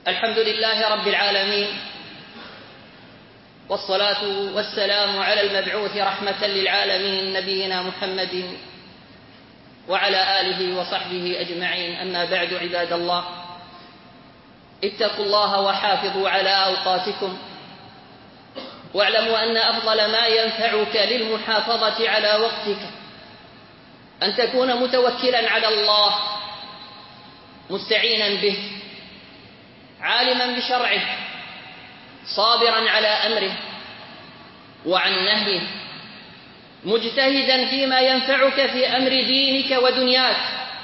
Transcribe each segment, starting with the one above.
الحمد لله رب العالمين، والصلاة والسلام على المبعوث رحمة للعالمين نبينا محمد وعلى آله وصحبه أجمعين. أما بعد، عباد الله، اتقوا الله وحافظوا على أوقاتكم، واعلموا أن أفضل ما ينفعك للمحافظة على وقتك أن تكون متوكلا على الله، مستعينا به، عالما بشرعه، صابرا على أمره وعن نهيه، مجتهدا فيما ينفعك في أمر دينك ودنياك.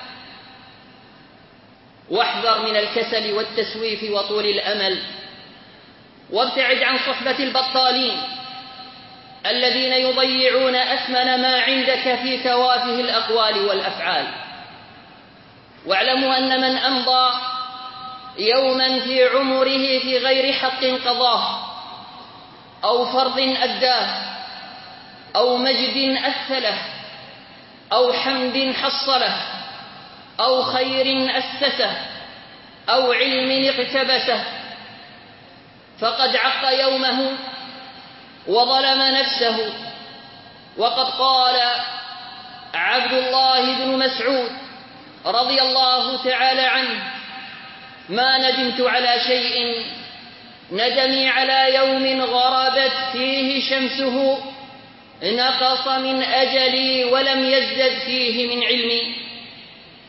واحذر من الكسل والتسويف وطول الأمل، وابتعد عن صحبة البطالين الذين يضيعون أثمن ما عندك في توافه الأقوال والأفعال. واعلموا أن من أمضى يوما في عمره في غير حق قضاه، أو فرض أداه، أو مجد أثله، أو حمد حصله، أو خير أسسه، أو علم اقتبسه، فقد عق يومه وظلم نفسه. وقد قال عبد الله بن مسعود رضي الله تعالى عنه: ما ندمت على شيء ندمي على يوم غربت فيه شمسه، نقص من أجلي ولم يزدد فيه من علمي.